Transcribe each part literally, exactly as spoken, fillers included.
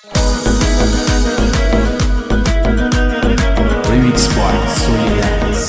ریمیکس بای سولیانس.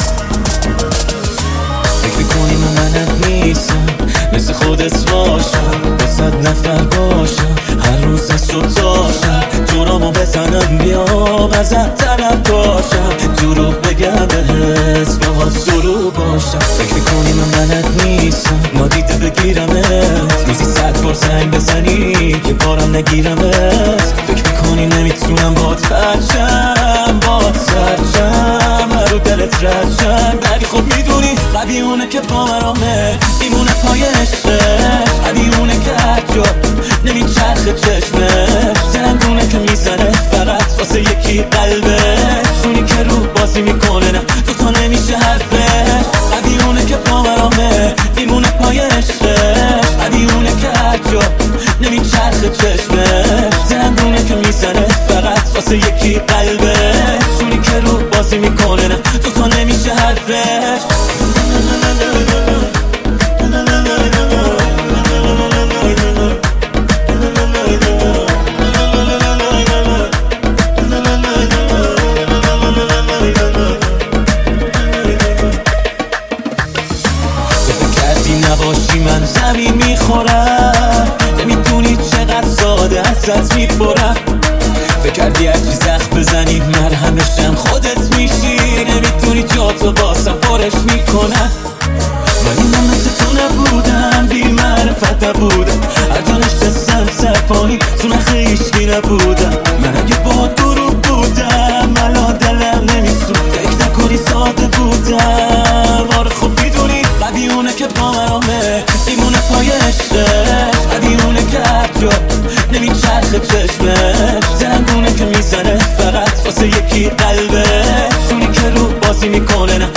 فکر میکنی من منت نیستم، مثل خودت باشم، با صد نفر باشم، هر روز از صبح تا شب جورامو بزنم بیام ازت طلب باشم، دروغ بگم بهت باهات دروغ باشم. فکر میکنی من منت نیستم، نادیده بگیرمت، روزی صد بار زنگ بزنی که بارم نگیرمت. فکر میکنی نمیتونم بات فرچم بات سرچم رو دلت رچم، ولی خب میدونی قوی اونه که با مرامه میمونه پای عشقش، قوی اونه که هر جا نمیچرخه چشمش، زنگونه که میزنه فقط واسه یکی قلبش، اونی که رو بازی میکنه نه تو تا نمیشه حرفش. قوی اونه که با مرامه میمونه پای عشقش، قوی اونه که هر جا نمیچرخه چشمش، زنگونه که میزنه فقط واسه یکی قلبش، اونی که رو بازی میکنه نه تو تا نمیشه حرفش. نباشی من زمین میخورم، نمیدونی چقدر ساده ازت میپرم. فکر کردی هرچی زخم بزنی مرهمشم خودت میشی، نمیدونی جاتو باسم پرش میکنم. ولی من مثل تو نبودم، بی معرفت نبودم، هر جا نشستم سرپایی تو نخ هیچکی نبودم. من اگه با دروغ بودم الان دلم نمیسون، فکر نکنی ساده بودم. آره خب میدونی قوی اونه که با مرامه میمونه پای عشقش، قوی اونه که هر جا نمیچرخه چشمش، زنگونه که میزنه فقط واسه یکی قلبش، اونی که رو بازی میکنه نه